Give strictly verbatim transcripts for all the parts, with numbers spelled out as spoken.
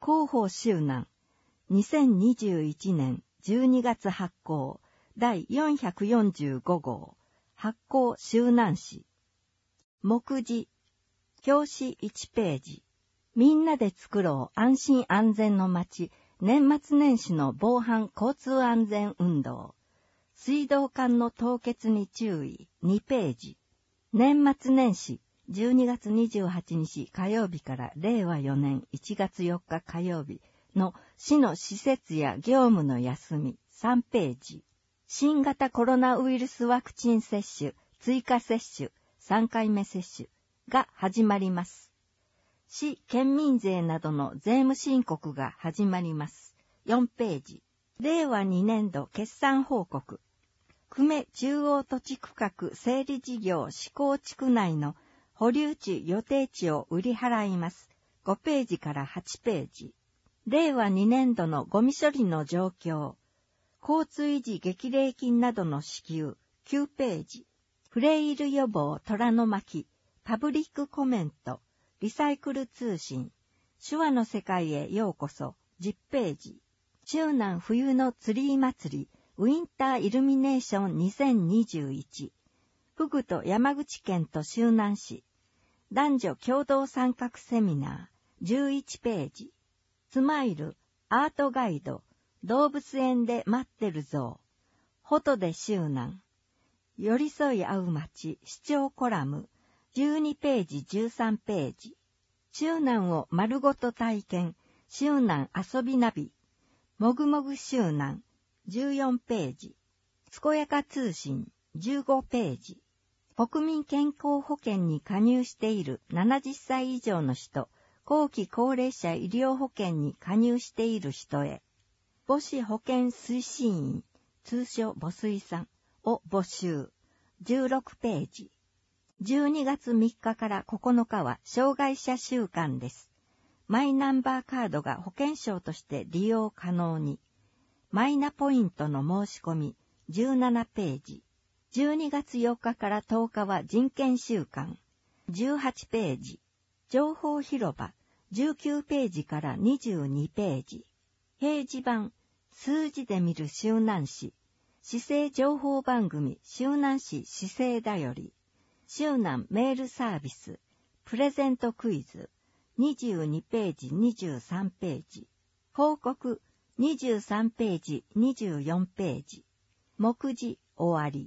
広報周南、にせんにじゅういちねんじゅうにがつ発行、だいよんひゃくよんじゅうごごう、発行周南市。目次、表紙いちページ。みんなで作ろう安心安全の街、年末年始の防犯交通安全運動。水道管の凍結に注意、にページ。年末年始、じゅうにがつにじゅうはちにち火曜日かられいわよねんいちがつよっか火曜日の市の施設や業務の休み、さんページ。新型コロナウイルスワクチン接種、追加接種、さんかいめ接種が始まります。市県民税などの税務申告が始まります。よんページ。れいわにねんど決算報告。久米中央土地区画整理事業施行地区内の保留地予定地を売り払います。ごページからはちページ。れいわにねんどのゴミ処理の状況。交通維持激励金などの支給、きゅうページ。フレイル予防虎の巻、パブリックコメント、リサイクル通信、手話の世界へようこそ、じゅっページ。周南冬のツリー祭り、ウィンターイルミネーションにせんにじゅういち。フグと山口県と周南市。男女共同参画セミナー、じゅういちページ。スマイル、アートガイド、動物園で待ってるぞう。ホトで周南。寄り添い合う街、市長コラム、じゅうにページじゅうさんページ。周南を丸ごと体験、周南遊びナビ。もぐもぐ周南、じゅうよんページ。つこやか通信、じゅうごページ。国民健康保険に加入しているななじゅっさい以上の人、後期高齢者医療保険に加入している人へ、母子保健推進員、通称母水さんを募集、じゅうろくページ。じゅうにがつみっかからここのかは障害者週間です。マイナンバーカードが保険証として利用可能に。マイナポイントの申し込み、じゅうななページ。じゅうにがつよっかからとおかは人権週間、じゅうはちページ。情報広場、じゅうきゅうページからにじゅうにページ。平時版、数字で見る周南市。市政情報番組、周南市市政だより。周南メールサービス、プレゼントクイズ、にじゅうにページ、にじゅうさんページ。報告、にじゅうさんページ、にじゅうよんページ。目次、終わり。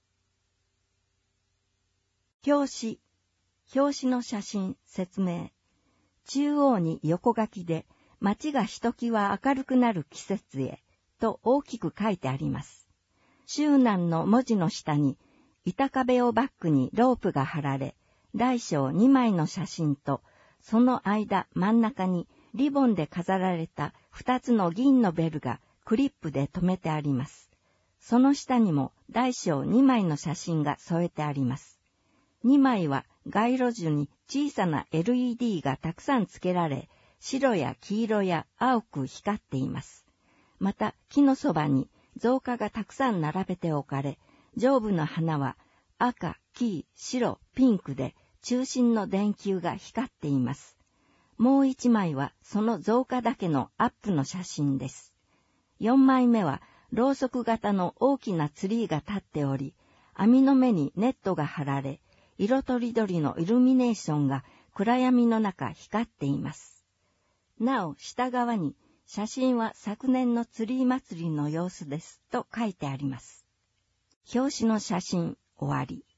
表紙。表紙の写真、説明。中央に横書きで、街がひときわ明るくなる季節へ、と大きく書いてあります。周南の文字の下に、板壁をバックにロープが張られ、大小にまいの写真と、その間真ん中にリボンで飾られたふたつの銀のベルがクリップで留めてあります。その下にも大小にまいの写真が添えてあります。にまいは街路樹に小さな エルイーディー がたくさんつけられ、白や黄色や青く光っています。また木のそばに造花がたくさん並べて置かれ、上部の花は赤、黄、白、ピンクで中心の電球が光っています。もう一枚はその造花だけのアップの写真です。よんまいめはろうそく型の大きなツリーが立っており、網の目にネットが張られ、色とりどりのイルミネーションが暗闇の中光っています。なお、下側に写真は昨年のツリー祭りの様子ですと書いてあります。表紙の写真終わり。